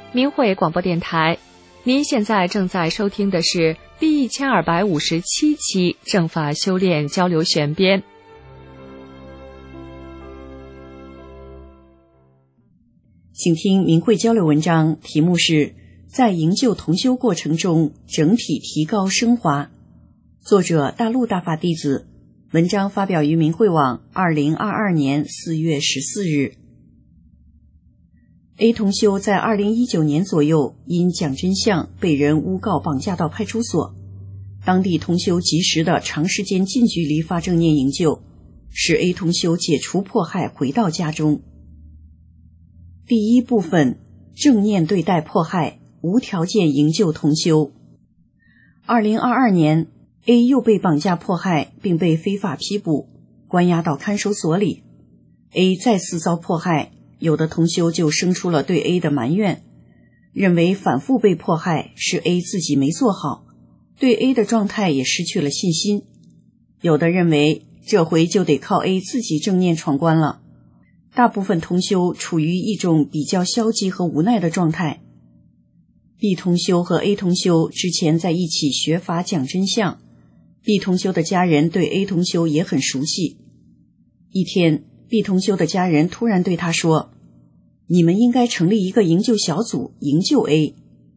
明慧广播电台，您现在正在收听的是第1257期正法修炼交流选编。 请听明慧交流文章，题目是在营救同修过程中整体提高升华，作者大陆大法弟子，文章发表于明慧网2022年4月14日。A 同修在2019年左右因讲真相被人诬告绑架到派出所，当地同修及时的长时间近距离发正念营救，使 A 同修解除迫害回到家中。第一部分，正念对待迫害，无条件营救同修。2022年 A 又被绑架迫害，并被非法批捕，关押到看守所里。 A 再次遭迫害，有的同修就生出了对 A 的埋怨，认为反复被迫害是 A 自己没做好，对 A 的状态也失去了信心。有的认为这回就得靠 A 自己正念闯关了。大部分同修处于一种比较消极和无奈的状态。B 同修和 A 同修之前在一起学法讲真相， B 同修的家人对 A 同修也很熟悉。一天， B 同修的家人突然对他说，你们应该成立一个营救小组，营救 A。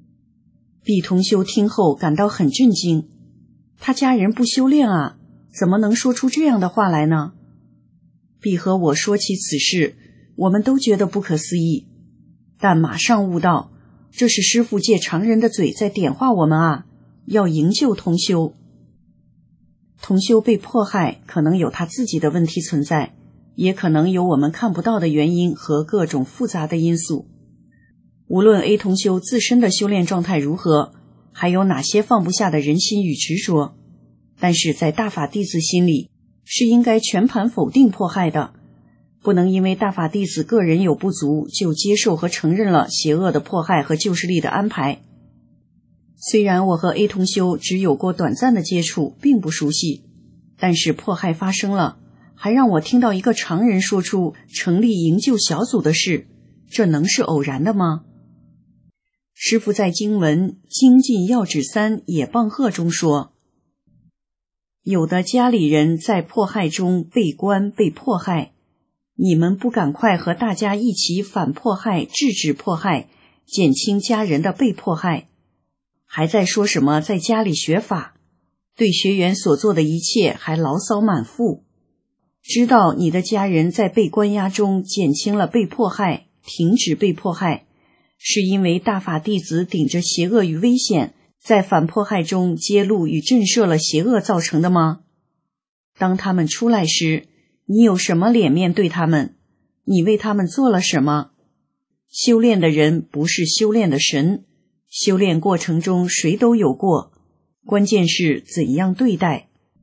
B 同修听后感到很震惊，他家人不修炼啊，怎么能说出这样的话来呢？ B 和我说起此事，我们都觉得不可思议，但马上悟到，这是师父借常人的嘴在点化我们啊，要营救同修。同修被迫害，可能有他自己的问题存在，也可能有我们看不到的原因和各种复杂的因素。无论 A 同修自身的修炼状态如何，还有哪些放不下的人心与执着，但是在大法弟子心里是应该全盘否定迫害的，不能因为大法弟子个人有不足就接受和承认了邪恶的迫害和救世力的安排。虽然我和 A 同修只有过短暂的接触，并不熟悉，但是迫害发生了，还让我听到一个常人说出成立营救小组的事，这能是偶然的吗？师父在经文《精进要旨3野棒鹤》中说，有的家里人在迫害中被关被迫害，你们不赶快和大家一起反迫害，制止迫害，减轻家人的被迫害，还在说什么在家里学法，对学员所做的一切还牢骚满腹。知道你的家人在被关押中减轻了被迫害，停止被迫害，是因为大法弟子顶着邪恶与危险，在反迫害中揭露与震慑了邪恶造成的吗？当他们出来时，你有什么脸面对他们？你为他们做了什么？修炼的人不是修炼的神，修炼过程中谁都有过，关键是怎样对待。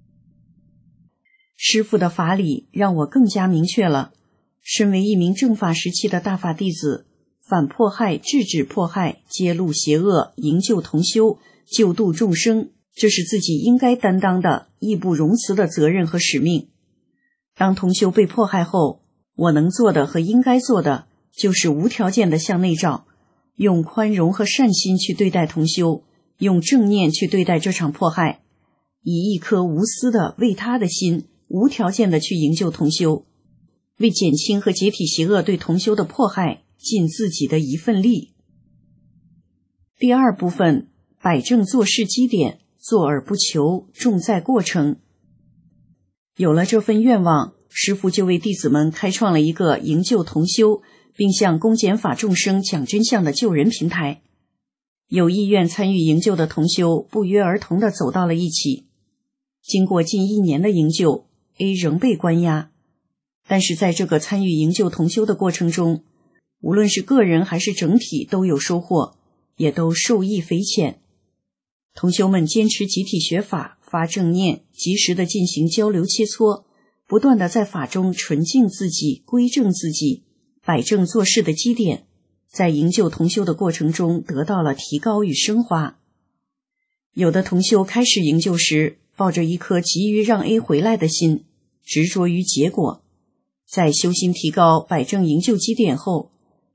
师父的法理让我更加明确了，身为一名正法时期的大法弟子，反迫害、制止迫害、揭露邪恶、营救同修、救度众生，这是自己应该担当的义不容辞的责任和使命。当同修被迫害后，我能做的和应该做的就是无条件的向内照，用宽容和善心去对待同修，用正念去对待这场迫害，以一颗无私的为他的心，无条件的去营救同修，为减轻和解体邪恶对同修的迫害尽自己的一份力。第二部分，摆正做事基点，做而不求，重在过程。有了这份愿望，师父就为弟子们开创了一个营救同修，并向公检法众生讲真相的救人平台。有意愿参与营救的同修不约而同地走到了一起。经过近1年的营救， A 仍被关押，但是在这个参与营救同修的过程中，无论是个人还是整体都有收获，也都受益匪浅。同修们坚持集体学法，发正念，及时的进行交流切磋，不断的在法中纯净自己，归正自己，摆正做事的基点，在营救同修的过程中得到了提高与升华。有的同修开始营救时，抱着一颗急于让 A 回来的心，执着于结果。在修心提高、摆正营救基点后，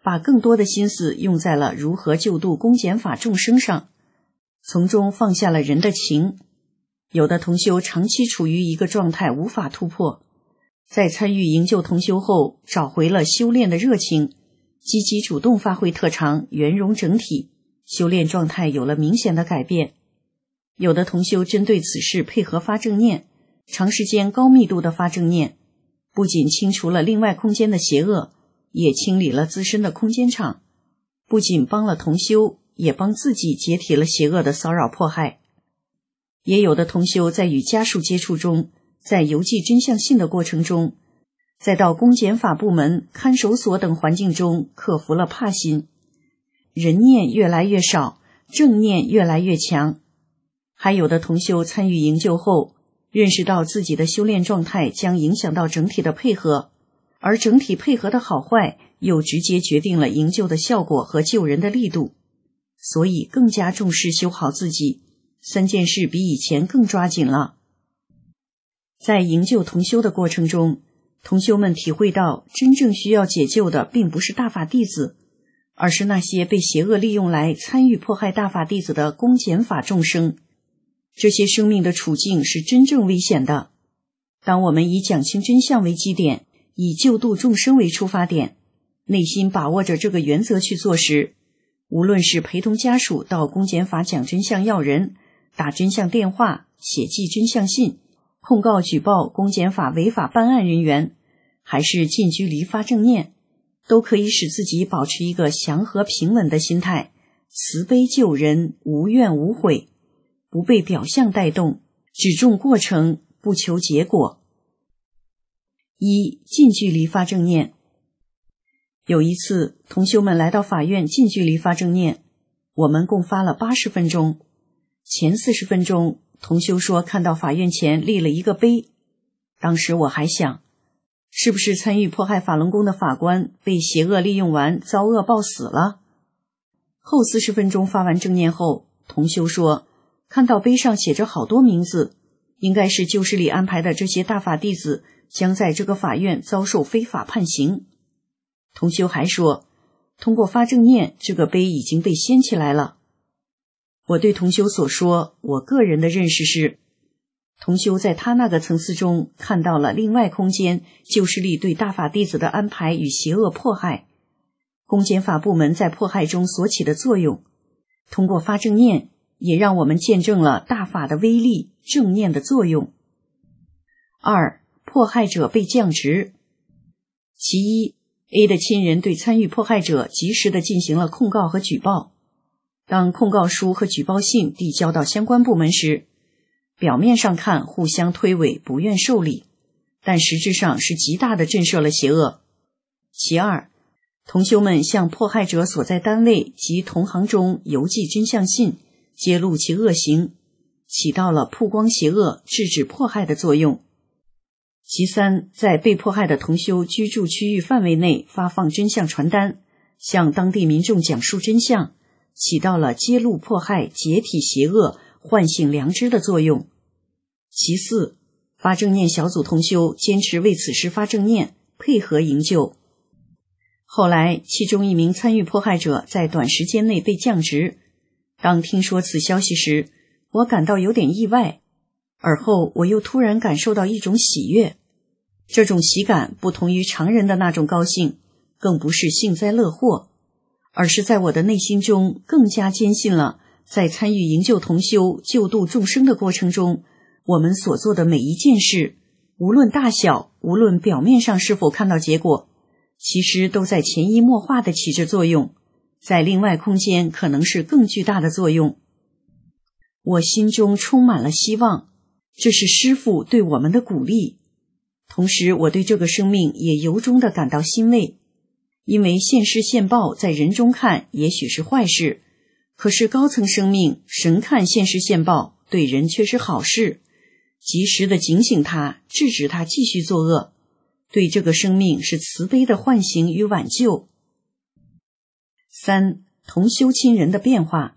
把更多的心思用在了如何救度公检法众生上，从中放下了人的情。有的同修长期处于一个状态无法突破，在参与营救同修后找回了修炼的热情，积极主动发挥特长，圆融整体，修炼状态有了明显的改变。有的同修针对此事配合发正念，长时间高密度的发正念，不仅清除了另外空间的邪恶，也清理了自身的空间场，不仅帮了同修，也帮自己解体了邪恶的骚扰迫害。也有的同修在与家属接触中，在邮寄真相信的过程中，再到公检法部门、看守所等环境中克服了怕心，人念越来越少，正念越来越强。还有的同修参与营救后，认识到自己的修炼状态将影响到整体的配合，而整体配合的好坏又直接决定了营救的效果和救人的力度，所以更加重视修好自己，3件事比以前更抓紧了。在营救同修的过程中，同修们体会到真正需要解救的并不是大法弟子，而是那些被邪恶利用来参与迫害大法弟子的公检法众生。这些生命的处境是真正危险的。当我们以讲清真相为基点，以救度众生为出发点，内心把握着这个原则去做时，无论是陪同家属到公检法讲真相要人，打真相电话，写寄真相信，控告举报公检法违法办案人员，还是近距离发正念，都可以使自己保持一个祥和平稳的心态，慈悲救人，无怨无悔，不被表象带动，只重过程，不求结果。1. 近距离发正念。有一次，同修们来到法院近距离发正念，我们共发了80分钟。前40分钟，同修说看到法院前立了一个碑。当时我还想，是不是参与迫害法轮功的法官被邪恶利用完，遭恶报死了？后40分钟发完正念后，同修说看到碑上写着好多名字，应该是旧势力安排的这些大法弟子将在这个法院遭受非法判刑。同修还说，通过发正念，这个碑已经被掀起来了。我对同修所说，我个人的认识是，同修在他那个层次中看到了另外空间旧势力对大法弟子的安排与邪恶迫害，公检法部门在迫害中所起的作用。通过发正念，也让我们见证了大法的威力，正念的作用。2. 迫害者被降职。其一， A 的亲人对参与迫害者及时地进行了控告和举报。当控告书和举报信递交到相关部门时，表面上看互相推诿，不愿受理，但实质上是极大地震慑了邪恶。其二，同修们向迫害者所在单位及同行中邮寄真相信，揭露其恶行，起到了曝光邪恶、制止迫害的作用。其三，在被迫害的同修居住区域范围内发放真相传单，向当地民众讲述真相，起到了揭露迫害、解体邪恶、唤醒良知的作用。其四，发正念小组同修坚持为此事发正念，配合营救。后来，其中一名参与迫害者在短时间内被降职。当听说此消息时，我感到有点意外，而后我又突然感受到一种喜悦。这种喜感不同于常人的那种高兴，更不是幸灾乐祸，而是在我的内心中更加坚信了，在参与营救同修、救度众生的过程中，我们所做的每一件事，无论大小，无论表面上是否看到结果，其实都在潜移默化地起着作用，在另外空间可能是更巨大的作用。我心中充满了希望，这是师父对我们的鼓励。同时，我对这个生命也由衷地感到欣慰，因为现世现报在人中看也许是坏事，可是高层生命神看现世现报对人却是好事，及时地警醒他，制止他继续作恶，对这个生命是慈悲的唤醒与挽救。3. 同修亲人的变化。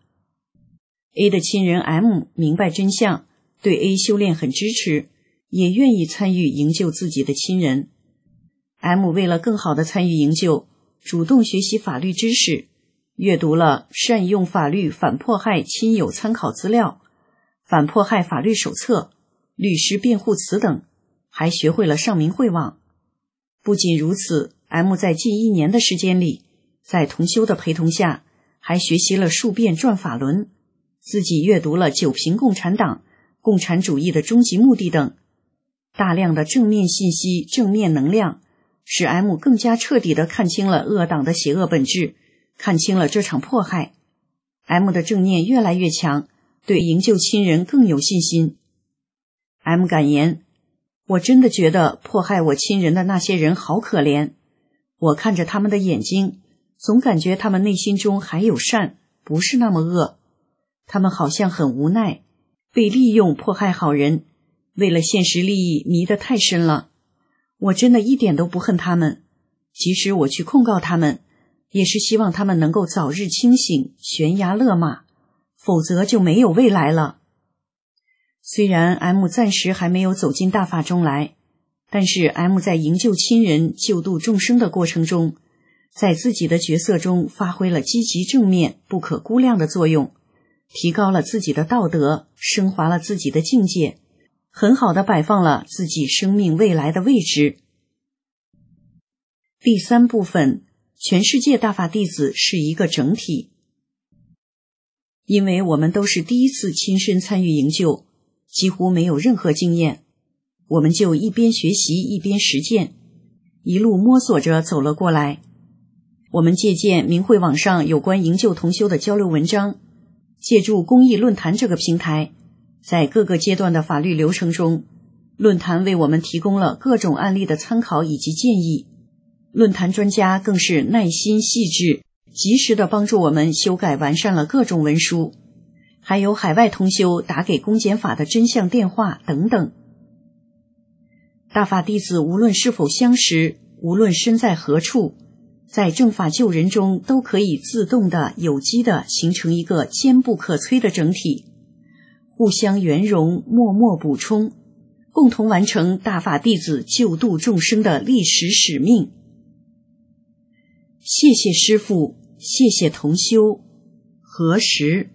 A 的亲人 M 明白真相，对 A 修炼很支持，也愿意参与营救自己的亲人。M 为了更好地参与营救， 主动学习法律知识，阅读了善用法律反迫害亲友参考资料、反迫害法律手册、律师辩护词等，还学会了上明会网。不仅如此， M 在近1年的时间里，在同修的陪同下，还学习了数遍转法轮，自己阅读了《九评共产党》、共产主义的终极目的等，大量的正面信息、正面能量，使 M 更加彻底地看清了恶党的邪恶本质，看清了这场迫害。 M 的正念越来越强，对营救亲人更有信心。 M 感言，我真的觉得迫害我亲人的那些人好可怜，我看着他们的眼睛，总感觉他们内心中还有善，不是那么恶。他们好像很无奈，被利用迫害好人，为了现实利益迷得太深了。我真的一点都不恨他们，即使我去控告他们，也是希望他们能够早日清醒，悬崖勒马，否则就没有未来了。虽然 M 暂时还没有走进大法中来，但是 M 在营救亲人、救度众生的过程中，在自己的角色中发挥了积极正面、不可估量的作用，提高了自己的道德，升华了自己的境界，很好地摆放了自己生命未来的位置。第3部分，全世界大法弟子是一个整体。因为我们都是第一次亲身参与营救，几乎没有任何经验，我们就一边学习一边实践，一路摸索着走了过来。我们借鉴明慧网上有关营救同修的交流文章，借助公益论坛这个平台，在各个阶段的法律流程中，论坛为我们提供了各种案例的参考以及建议。论坛专家更是耐心细致，及时地帮助我们修改完善了各种文书，还有海外同修打给公检法的真相电话等等。大法弟子无论是否相识，无论身在何处，在正法救人中都可以自动的、有机的形成一个坚不可摧的整体，互相圆融，默默补充，共同完成大法弟子救度众生的历史使命。谢谢师父，谢谢同修，何时？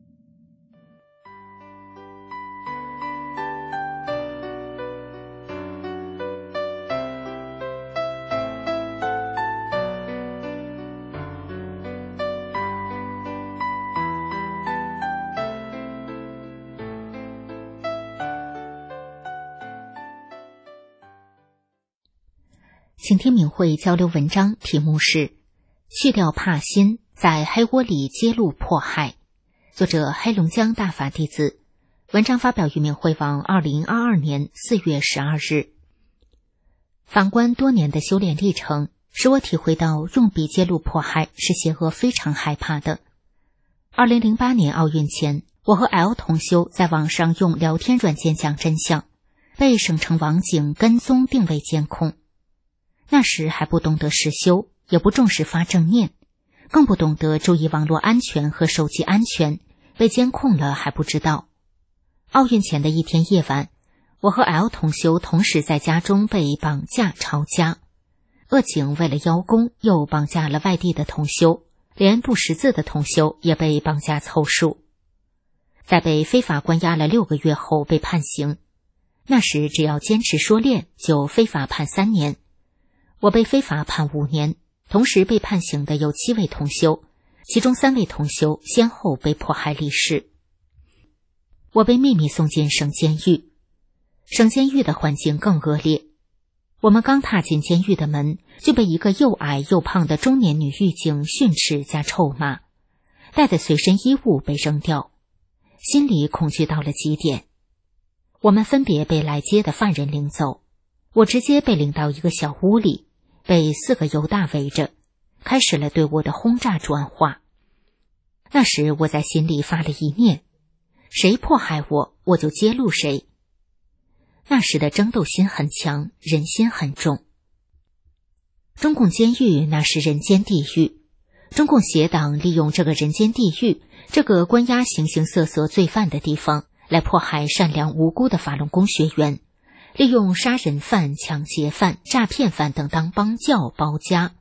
请听明慧交流文章，题目是去掉怕心，在黑窝里揭露迫害，作者黑龙江大法弟子，文章发表于明慧网2022年4月12日。反观多年的修炼历程，使我体会到用笔揭露迫害是邪恶非常害怕的。2008年奥运前，我和 L 同修在网上用聊天软件讲真相，被省城网警跟踪定位监控。那时还不懂得实修，也不重视发正念，更不懂得注意网络安全和手机安全，被监控了还不知道。奥运前的一天夜晚，我和 L 同修同时在家中被绑架抄家，恶警为了邀功又绑架了外地的同修，连不识字的同修也被绑架凑数。在被非法关押了6个月后被判刑，那时只要坚持说练就非法判3年，我被非法判5年，同时被判刑的有7位同修，其中3位同修先后被迫害离世。我被秘密送进省监狱，省监狱的环境更恶劣。我们刚踏进监狱的门，就被一个又矮又胖的中年女狱警训斥加臭骂，带的随身衣物被扔掉，心里恐惧到了极点。我们分别被来接的犯人领走，我直接被领到一个小屋里，被4个犹大围着，开始了对我的轰炸转化。那时我在心里发了一念，谁迫害我，我就揭露谁。那时的争斗心很强，人心很重。中共监狱那是人间地狱，中共邪党利用这个人间地狱，这个关押形形色色罪犯的地方，来迫害善良无辜的法轮功学员，利用杀人犯、抢劫犯、诈骗犯等当帮教包夹，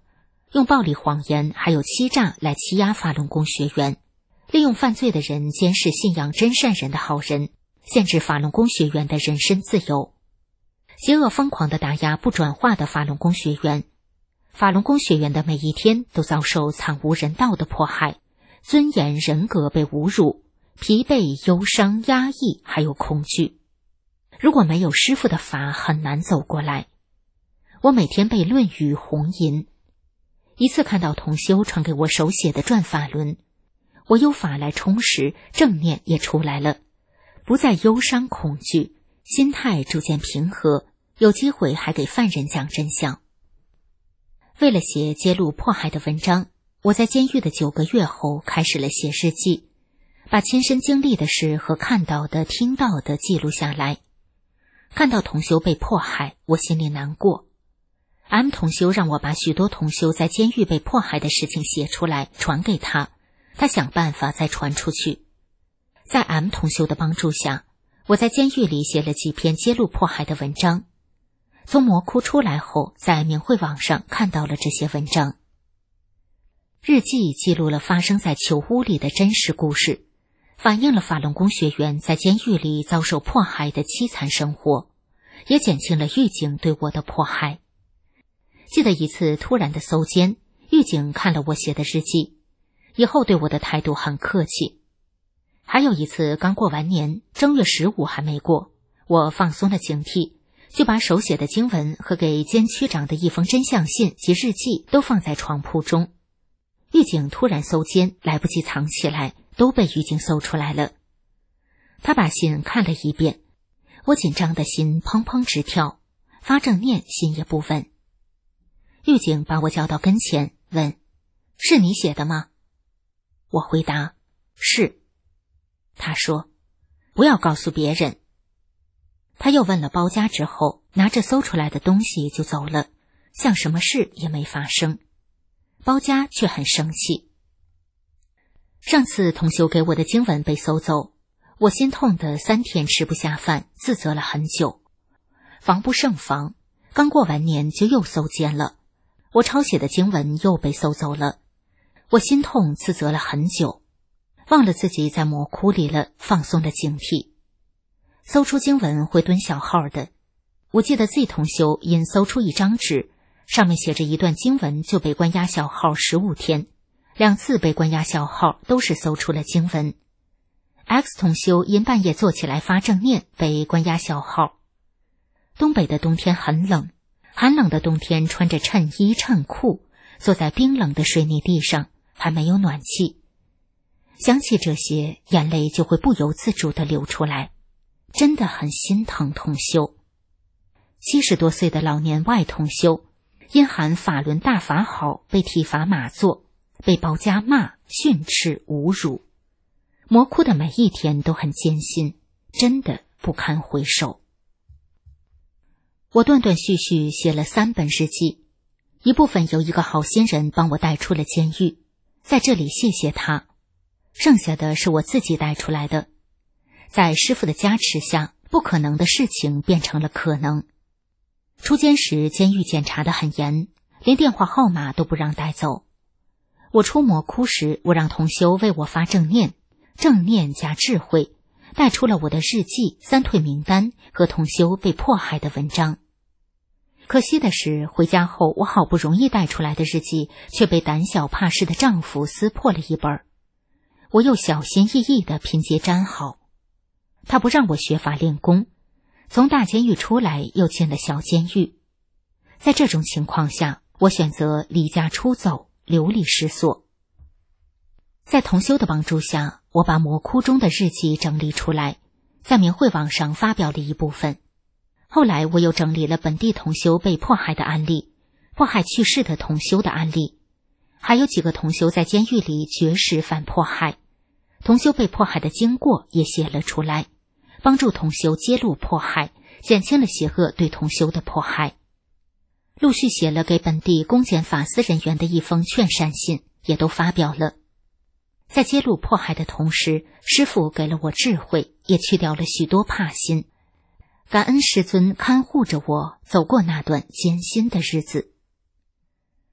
用暴力谎言还有欺诈来欺压法轮功学员，利用犯罪的人监视信仰真善人的好人，限制法轮功学员的人身自由。邪恶疯狂地打压不转化的法轮功学员，法轮功学员的每一天都遭受惨无人道的迫害，尊严人格被侮辱，疲惫、忧伤、压抑还有恐惧。如果没有师父的法，很难走过来。我每天背《论语》红吟，一次看到同修传给我手写的转法轮，我有法来充实，正念也出来了，不再忧伤恐惧，心态逐渐平和，有机会还给犯人讲真相。为了写揭露迫害的文章，我在监狱的9个月后开始了写日记，把亲身经历的事和看到的、听到的记录下来。看到同修被迫害，我心里难过。M 同修让我把许多同修在监狱被迫害的事情写出来传给他，他想办法再传出去。在 M 同修的帮助下，我在监狱里写了几篇揭露迫害的文章。从魔窟出来后，在明慧网上看到了这些文章。日记记录了发生在囚屋里的真实故事，反映了法轮功学员在监狱里遭受迫害的凄惨生活，也减轻了狱警对我的迫害。记得一次突然的搜监，狱警看了我写的日记，以后对我的态度很客气。还有一次刚过完年，正月15还没过，我放松了警惕，就把手写的经文和给监区长的一封真相信及日记都放在床铺中。狱警突然搜监，来不及藏起来，都被狱警搜出来了。他把信看了一遍，我紧张的心砰砰直跳，发正念心也不稳。狱警把我叫到跟前，问：“是你写的吗？”我回答：“是。”他说：“不要告诉别人。”他又问了包家之后，拿着搜出来的东西就走了，像什么事也没发生。包家却很生气。上次同修给我的经文被搜走，我心痛的3天吃不下饭，自责了很久。防不胜防，刚过完年就又搜监了，我抄写的经文又被搜走了，我心痛自责了很久，忘了自己在魔窟里了，放松了警惕。搜出经文会蹲小号的，我记得 Z 同修因搜出一张纸，上面写着一段经文就被关押小号15天，2次被关押小号都是搜出了经文。X 同修因半夜坐起来发正念被关押小号。东北的冬天很冷，寒冷的冬天穿着衬衣衬裤，坐在冰冷的水泥地上，还没有暖气。想起这些，眼泪就会不由自主地流出来，真的很心疼同修。70多岁的老年外同修，因喊法轮大法好被体罚马座，被包家骂、训斥、侮辱。魔窟的每一天都很艰辛，真的不堪回首。我断断续续写了3本日记，一部分由一个好心人帮我带出了监狱，在这里谢谢他。剩下的是我自己带出来的，在师父的加持下，不可能的事情变成了可能。出监时，监狱检查得很严，连电话号码都不让带走。我出魔窟时，我让同修为我发正念，正念加智慧，带出了我的日记、3退名单和同修被迫害的文章。可惜的是，回家后我好不容易带出来的日记，却被胆小怕事的丈夫撕破了一本。我又小心翼翼地拼接粘好。他不让我学法练功，从大监狱出来又进了小监狱。在这种情况下，我选择离家出走，流离失所。在同修的帮助下，我把魔窟中的日记整理出来，在明慧网上发表了一部分。后来我又整理了本地同修被迫害的案例，迫害去世的同修的案例，还有几个同修在监狱里绝食反迫害，同修被迫害的经过也写了出来，帮助同修揭露迫害，减轻了邪恶对同修的迫害。陆续写了给本地公检法司人员的一封劝善信，也都发表了。在揭露迫害的同时，师父给了我智慧，也去掉了许多怕心。感恩师尊看护着我走过那段艰辛的日子。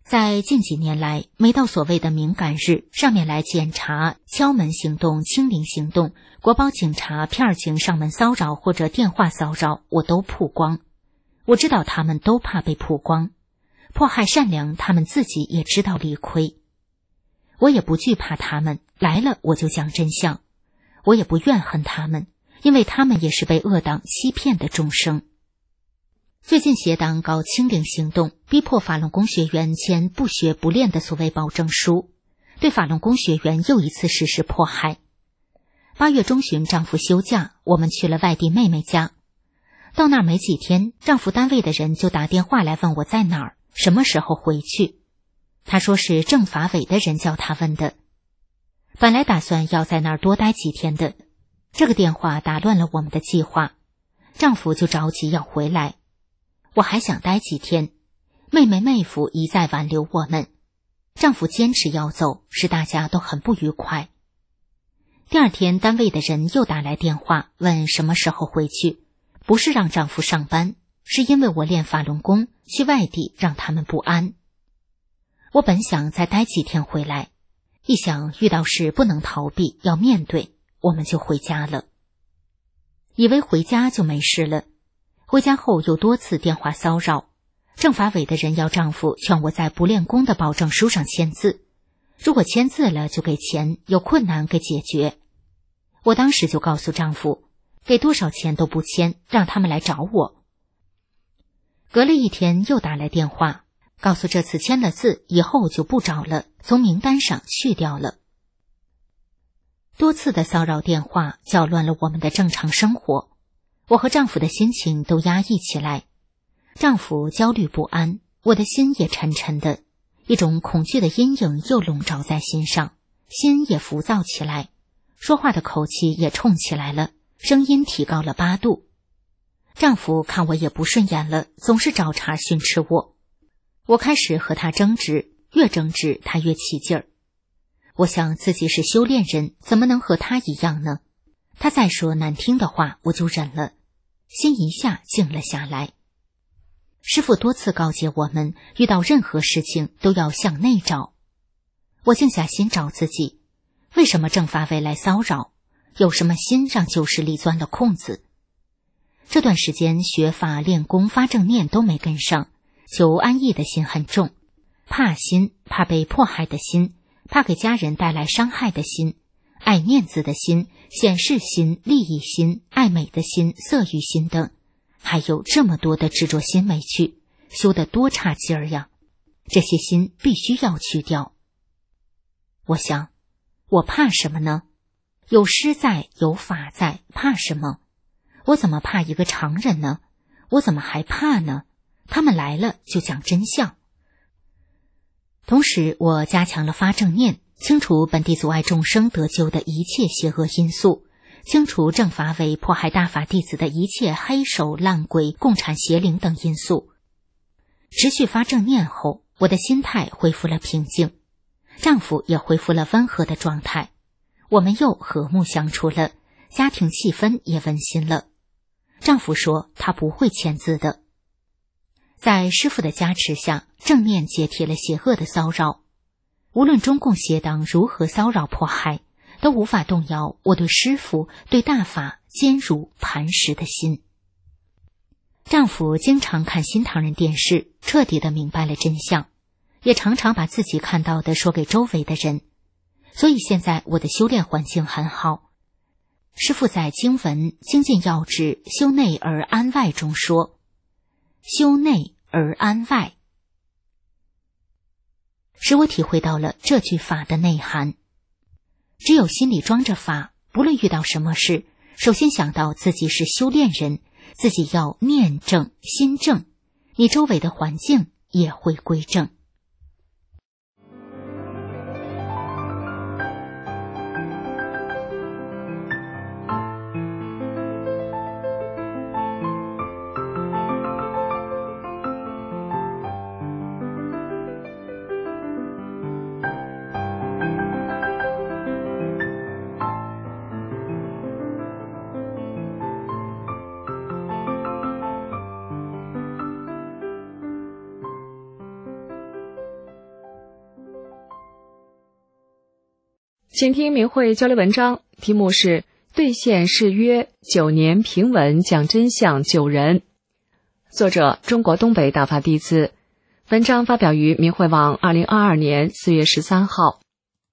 在近几年来，每到所谓的敏感日，上面来检查、敲门行动、清零行动、国保警察片警上门骚扰或者电话骚扰，我都曝光。我知道他们都怕被曝光，迫害善良，他们自己也知道理亏。我也不惧怕他们，来了我就讲真相。我也不怨恨他们，因为他们也是被恶党欺骗的众生。最近协党搞清零行动，逼迫法轮功学员签不学不练的所谓保证书，对法轮功学员又一次实施迫害。8月中旬，丈夫休假，我们去了外地妹妹家。到那儿没几天，丈夫单位的人就打电话来问我在哪儿，什么时候回去。他说是政法委的人叫他问的。本来打算要在那儿多待几天的，这个电话打乱了我们的计划，丈夫就着急要回来。我还想待几天，妹夫一再挽留我们，丈夫坚持要走，使大家都很不愉快。第二天，单位的人又打来电话，问什么时候回去，不是让丈夫上班，是因为我练法轮功，去外地让他们不安。我本想再待几天回来，一想遇到事不能逃避，要面对，我们就回家了。以为回家就没事了，回家后又多次电话骚扰，政法委的人要丈夫劝我在不练功的保证书上签字，如果签字了就给钱，有困难给解决。我当时就告诉丈夫，给多少钱都不签，让他们来找我。隔了一天又打来电话，告诉这次签了字以后就不找了，从名单上去掉了。多次的骚扰电话搅乱了我们的正常生活，我和丈夫的心情都压抑起来。丈夫焦虑不安，我的心也沉沉的，一种恐惧的阴影又笼罩在心上，心也浮躁起来，说话的口气也冲起来了，声音提高了8度。丈夫看我也不顺眼了，总是找茬训斥我。我开始和他争执，越争执他越起劲儿。我想自己是修炼人，怎么能和他一样呢？他再说难听的话，我就忍了，心一下静了下来。师父多次告诫我们，遇到任何事情都要向内找。我静下心找自己，为什么政法委来骚扰？有什么心让旧势力钻了空子？这段时间学法练功发正念都没跟上，求安逸的心很重，怕心，怕被迫害的心，怕给家人带来伤害的心，爱面子的心，显示心，利益心，爱美的心，色欲心等，还有这么多的执着心没去，修得多差劲儿呀！这些心必须要去掉。我想，我怕什么呢？有师在，有法在，怕什么？我怎么怕一个常人呢？我怎么还怕呢？他们来了就讲真相。同时，我加强了发正念，清除本地阻碍众生得救的一切邪恶因素，清除政法委迫害大法弟子的一切黑手烂鬼、共产邪灵等因素。持续发正念后，我的心态恢复了平静，丈夫也恢复了温和的状态，我们又和睦相处了，家庭气氛也温馨了。丈夫说他不会签字的。在师父的加持下，正念解体了邪恶的骚扰。无论中共邪党如何骚扰迫害，都无法动摇我对师父、对大法坚如磐石的心。丈夫经常看新唐人电视，彻底的明白了真相，也常常把自己看到的说给周围的人，所以现在我的修炼环境很好。师父在经文《精进要旨修内而安外》中说，修内而安外，使我体会到了这句法的内涵。只有心里装着法，不论遇到什么事，首先想到自己是修炼人，自己要念正心正，你周围的环境也会归正。 请听明慧交流文章，题目是兑现誓约9年平稳讲真相救人。作者中国东北大法弟子，文章发表于明慧网2022年4月13号。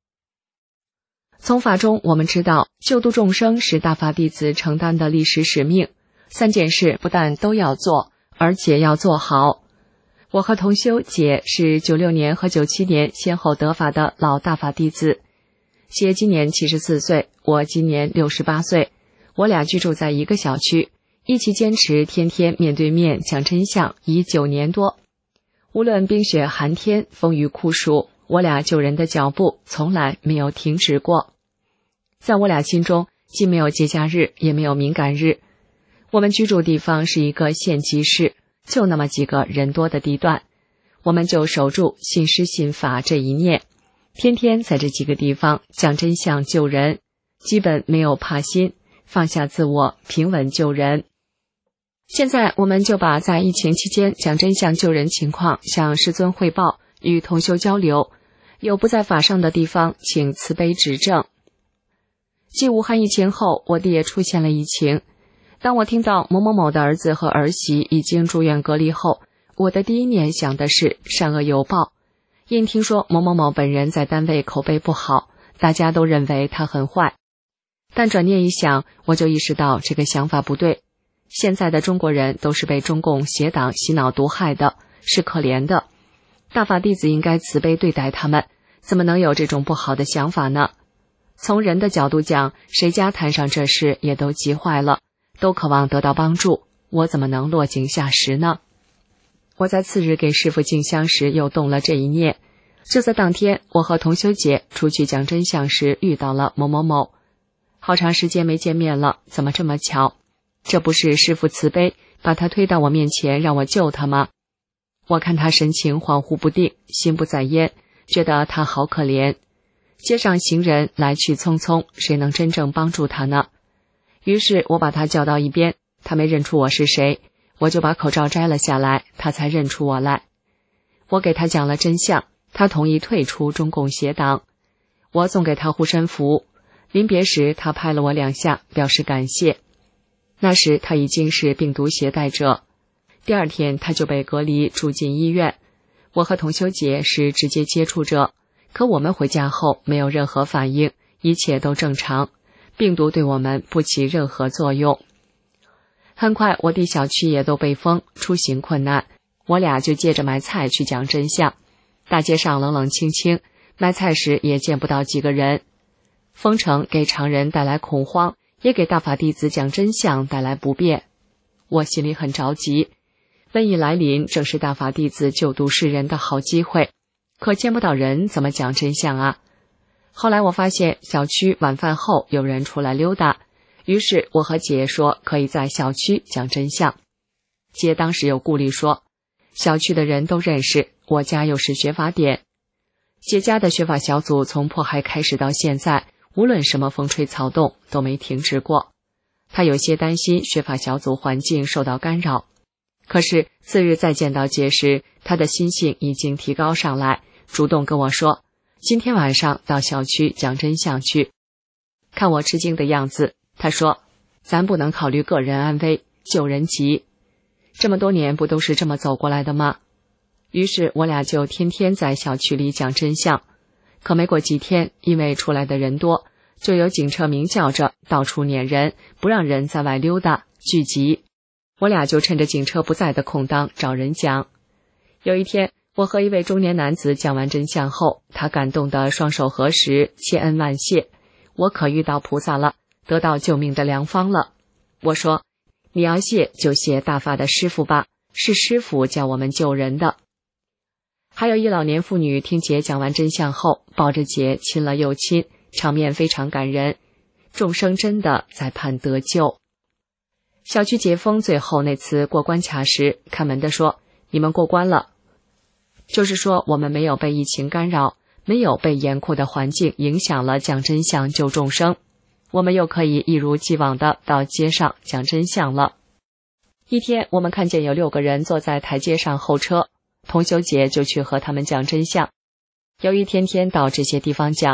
从法中我们知道，救度众生是大法弟子承担的历史使命，3件事不但都要做，而且要做好。我和同修姐是96年和97年先后得法的老大法弟子，姐今年74岁，我今年68岁，我俩居住在一个小区，一起坚持天天面对面讲真相已9年多。无论冰雪寒天，风雨酷暑，我俩救人的脚步从来没有停止过。在我俩心中，既没有节假日，也没有敏感日。我们居住地方是一个县级市，就那么几个人多的地段，我们就守住信师信法这一念，天天在这几个地方讲真相救人，基本没有怕心，放下自我，平稳救人。现在我们就把在疫情期间讲真相救人情况向师尊汇报，与同修交流，有不在法上的地方请慈悲指正。继武汉疫情后，我地也出现了疫情。当我听到某某某的儿子和儿媳已经住院隔离后，我的第一念想的是善恶有报。因听说某某某本人在单位口碑不好，大家都认为他很坏。但转念一想，我就意识到这个想法不对。现在的中国人都是被中共邪党洗脑毒害的，是可怜的。大法弟子应该慈悲对待他们，怎么能有这种不好的想法呢？从人的角度讲，谁家摊上这事也都急坏了，都渴望得到帮助，我怎么能落井下石呢？我在次日给师父敬香时又动了这一念。就在当天，我和同修姐出去讲真相时遇到了某某某，好长时间没见面了，怎么这么巧？这不是师父慈悲把他推到我面前让我救他吗？我看他神情恍惚不定，心不在焉，觉得他好可怜。街上行人来去匆匆，谁能真正帮助他呢？于是我把他叫到一边，他没认出我是谁，我就把口罩摘了下来，他才认出我来。我给他讲了真相，他同意退出中共邪党。我送给他护身符，临别时他拍了我2下，表示感谢。那时他已经是病毒携带者，第2天他就被隔离住进医院。我和同修姐是直接接触者，可我们回家后没有任何反应，一切都正常，病毒对我们不起任何作用。很快我弟小区也都被封，出行困难，我俩就接着买菜去讲真相。大街上冷冷清清，买菜时也见不到几个人。封城给常人带来恐慌，也给大法弟子讲真相带来不便。我心里很着急，瘟疫来临正是大法弟子救度世人的好机会，可见不到人怎么讲真相啊？后来我发现小区晚饭后有人出来溜达，于是我和姐说可以在小区讲真相。姐当时有顾虑说，小区的人都认识，我家又是学法点。姐家的学法小组从迫害开始到现在，无论什么风吹草动都没停止过。她有些担心学法小组环境受到干扰。可是次日再见到姐时，她的心性已经提高上来，主动跟我说，今天晚上到小区讲真相去。看我吃惊的样子，她说，咱不能考虑个人安危，救人急。这么多年不都是这么走过来的吗？于是我俩就天天在小区里讲真相。可没过几天，因为出来的人多，就有警车鸣叫着到处撵人，不让人在外溜达聚集。我俩就趁着警车不在的空当找人讲。有一天，我和一位中年男子讲完真相后，他感动得双手合十，千恩万谢，我可遇到菩萨了，得到救命的良方了。我说，你要谢就谢大法的师父吧，是师父教我们救人的。还有一老年妇女听姐讲完真相后，抱着姐亲了又亲，场面非常感人。众生真的在盼得救。小区解封最后那次过关卡时，看门的说，你们过关了。就是说我们没有被疫情干扰，没有被严酷的环境影响了讲真相救众生，我们又可以一如既往的到街上讲真相了。一天我们看见有6个人坐在台阶上候车，同修姐就去和他们讲真相。由于天天到这些地方讲，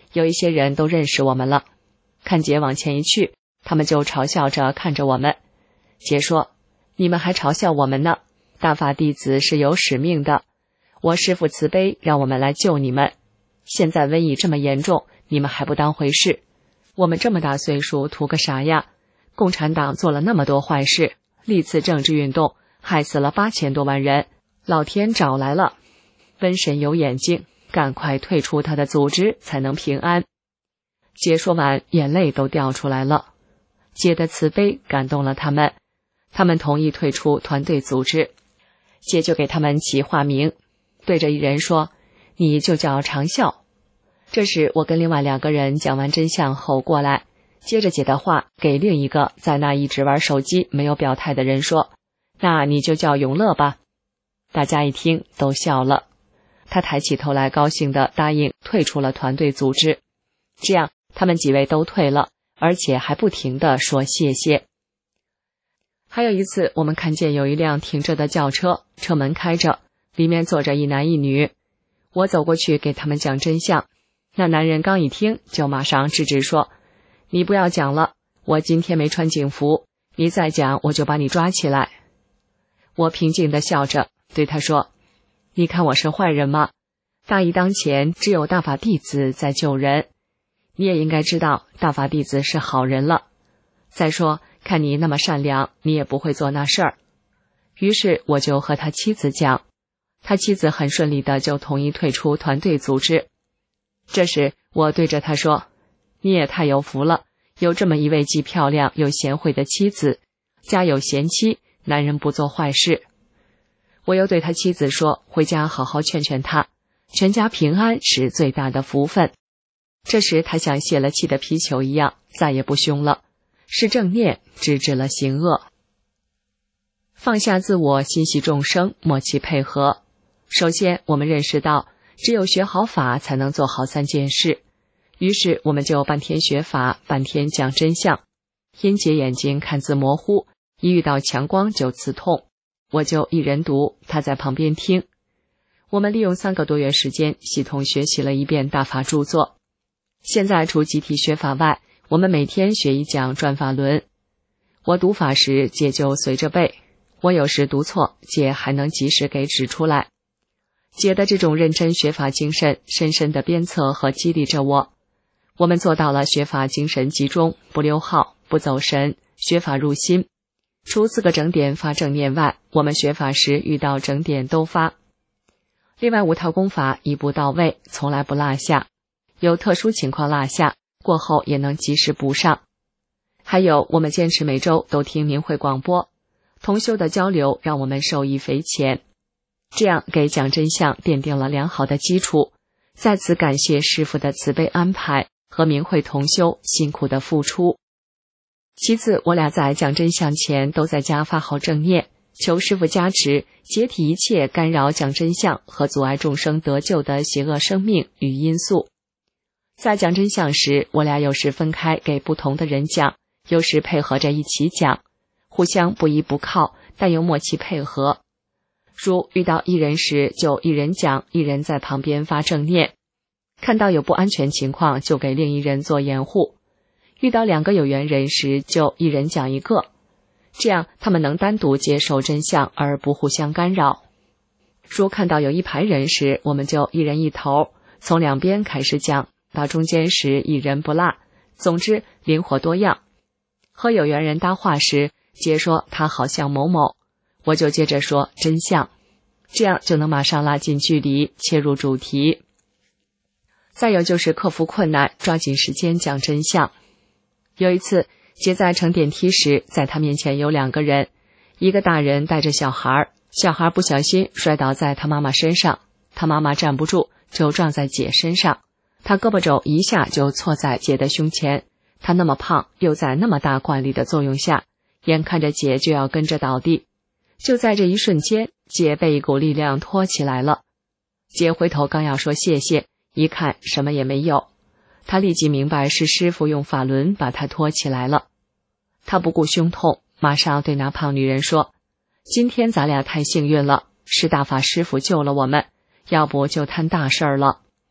有一些人都认识我们了。看姐往前一去，他们就嘲笑着看着我们。姐说，你们还嘲笑我们呢，大法弟子是有使命的，我师父慈悲让我们来救你们，现在瘟疫这么严重，你们还不当回事，我们这么大岁数图个啥呀？共产党做了那么多坏事，历次政治运动害死了8000多万人，老天找来了，瘟神有眼睛，赶快退出他的组织才能平安。姐说完，眼泪都掉出来了。姐的慈悲感动了他们，他们同意退出团队组织。姐就给他们起化名，对着一人说，你就叫长啸。这时我跟另外2个人讲完真相后过来，接着姐的话给另一个在那一直玩手机没有表态的人说，那你就叫永乐吧。大家一听都笑了。他抬起头来高兴地答应退出了团队组织。这样他们几位都退了，而且还不停地说谢谢。还有一次，我们看见有一辆停着的轿车，车门开着，里面坐着一男一女。我走过去给他们讲真相，那男人刚一听就马上制止说，你不要讲了，我今天没穿警服，你再讲我就把你抓起来。我平静地笑着对他说，你看我是坏人吗？大义当前，只有大法弟子在救人，你也应该知道大法弟子是好人了。再说看你那么善良，你也不会做那事儿。于是我就和他妻子讲，他妻子很顺利的就同意退出团队组织。这时我对着他说，你也太有福了，有这么一位既漂亮又贤惠的妻子，家有贤妻，男人不做坏事。我又对他妻子说，回家好好劝劝他，全家平安是最大的福分。这时他像泄了气的皮球一样，再也不凶了，是正念制止了行恶。放下自我，心系众生，默契配合。首先我们认识到，只有学好法才能做好3件事。于是我们就半天学法，半天讲真相。因姐眼睛看字模糊，一遇到强光就刺痛，我就一人读，他在旁边听。我们利用3个多月时间，系统学习了1遍大法著作。现在除集体学法外，我们每天学1讲转法轮。我读法时，姐就随着背，我有时读错，姐还能及时给指出来。姐的这种认真学法精神，深深地鞭策和激励着我。我们做到了学法精神集中，不溜号，不走神，学法入心。除4个整点发正念外，我们学法时遇到整点都发。另外5套功法一步到位，从来不落下，有特殊情况落下，过后也能及时补上。还有我们坚持每周都听明慧广播，同修的交流让我们受益匪浅，这样给讲真相奠定了良好的基础。在此感谢师父的慈悲安排和明慧同修辛苦的付出。其次，我俩在讲真相前都在家发好正念，求师父加持，解体一切干扰讲真相和阻碍众生得救的邪恶生命与因素。在讲真相时，我俩有时分开给不同的人讲，有时配合着一起讲，互相不依不靠，但又默契配合。如遇到一人时，就一人讲，一人在旁边发正念。看到有不安全情况，就给另一人做掩护。遇到2个有缘人时，就一人讲1个，这样他们能单独接受真相而不互相干扰。如看到有1排人时，我们就一人一头，从2边开始讲，到中间时一人不落，总之灵活多样。和有缘人搭话时，姐说他好像某某，我就接着说真相，这样就能马上拉近距离，切入主题。再有就是克服困难，抓紧时间讲真相。有一次，姐在乘电梯时，在她面前有2个人，一个大人带着小孩，小孩不小心摔倒在他妈妈身上，他妈妈站不住，就撞在姐身上，他胳膊肘一下就挫在姐的胸前，他那么胖，又在那么大惯力的作用下，眼看着姐就要跟着倒地。就在这一瞬间，姐被一股力量拖起来了。姐回头刚要说谢谢，一看什么也没有，她立即明白是师父用法轮把她拖起来了。她不顾胸痛，马上对那胖女人说，今天咱俩太幸运了，是大法师父救了我们，要不就摊大事儿了。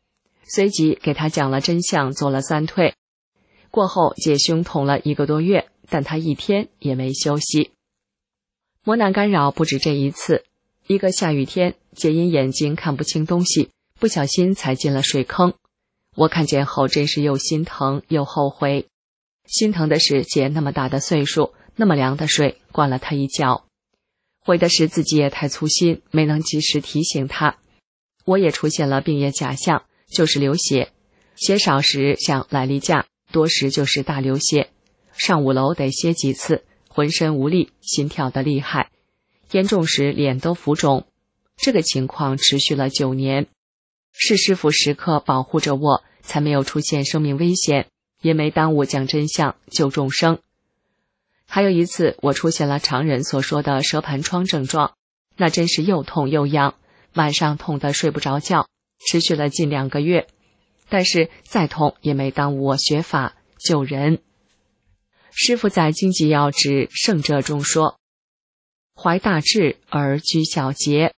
随即给他讲了真相，做了3退。过后姐胸痛了1个多月，但他一天也没休息。磨难干扰不止这一次，一个下雨天，姐因眼睛看不清东西，不小心踩进了水坑。我看见后真是又心疼又后悔。心疼的是姐那么大的岁数，那么凉的水灌了她一脚；悔的是自己也太粗心，没能及时提醒她。我也出现了病业假象，就是流血，血少时像来例假，多时就是大流血，上5楼得歇几次，浑身无力，心跳得厉害，严重时脸都浮肿。这个情况持续了9年，是师父时刻保护着我，才没有出现生命危险，也没耽误讲真相救众生。还有一次，我出现了常人所说的蛇盘疮症状，那真是又痛又痒，晚上痛得睡不着觉，持续了近2个月，但是再痛也没耽误我学法救人。师父在《经济要旨圣者》中说，怀大志而居小节。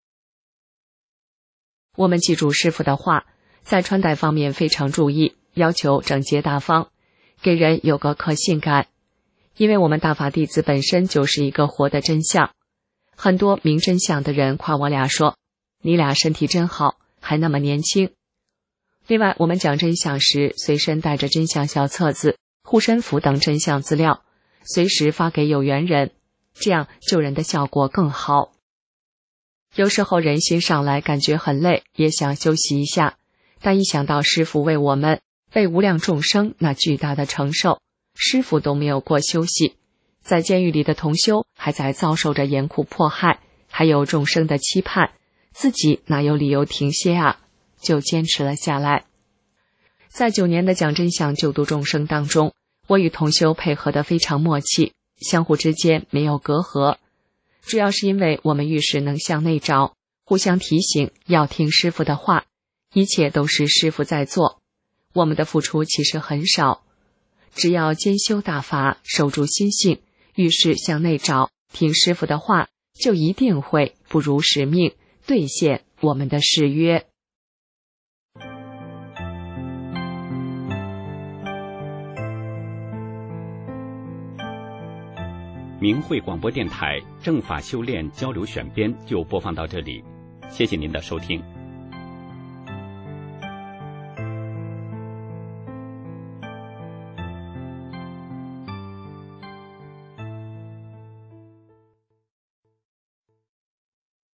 我们记住师父的话，在穿戴方面非常注意，要求整洁大方，给人有个可信感。因为我们大法弟子本身就是一个活的真相，很多明真相的人夸我俩说，你俩身体真好，还那么年轻。另外，我们讲真相时随身带着真相小册子、护身符等真相资料，随时发给有缘人，这样救人的效果更好。有时候人心上来感觉很累，也想休息一下，但一想到师父为我们、为无量众生那巨大的承受，师父都没有过休息，在监狱里的同修还在遭受着严酷迫害，还有众生的期盼，自己哪有理由停歇啊，就坚持了下来。在9年的讲真相救度众生当中，我与同修配合得非常默契，相互之间没有隔阂，主要是因为我们遇事能向内找，互相提醒要听师父的话，一切都是师父在做，我们的付出其实很少。只要兼修大法，守住心性，遇事向内找，听师父的话，就一定会不辱使命，兑现我们的誓约。 明慧广播电台正法修炼交流选编就播放到这里，谢谢您的收听。